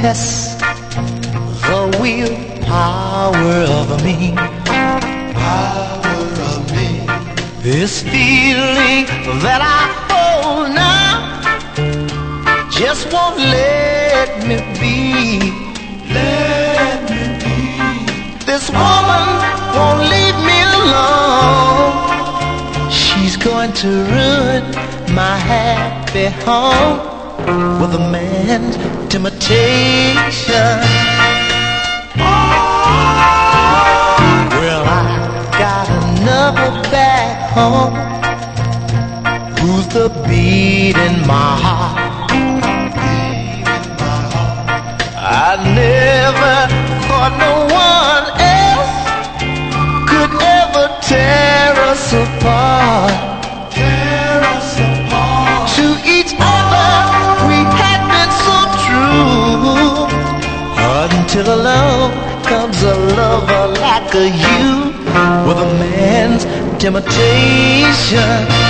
test the willpower of me. This feeling that I hold now just won't let me be. This woman won't leave me alone. She's going to ruin my happy home with a man's temptation. Well, I got another back home who's the beat in my heart. I never thought no one else could ever tear us apart. To each other we had been so true, until along comes a lover like you with a man's temptation.